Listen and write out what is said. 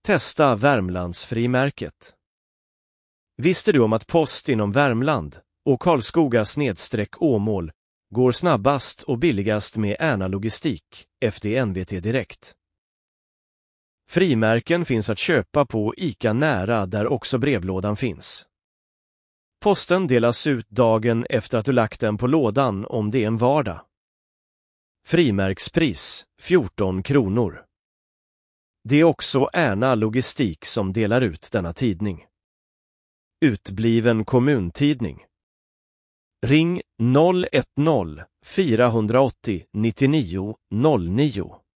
Testa Värmlandsfrimärket. Visste du om att post inom Värmland och Karlskoga/Åmål går snabbast och billigast med Ärna Logistik, FD/NVT Direkt? Frimärken finns att köpa på ICA Nära där också brevlådan finns. Posten delas ut dagen efter att du lagt den på lådan om det är en vardag. Frimärkspris 14 kronor. Det är också Ärna Logistik som delar ut denna tidning. Utbliven kommuntidning. Ring 010 480 99 09.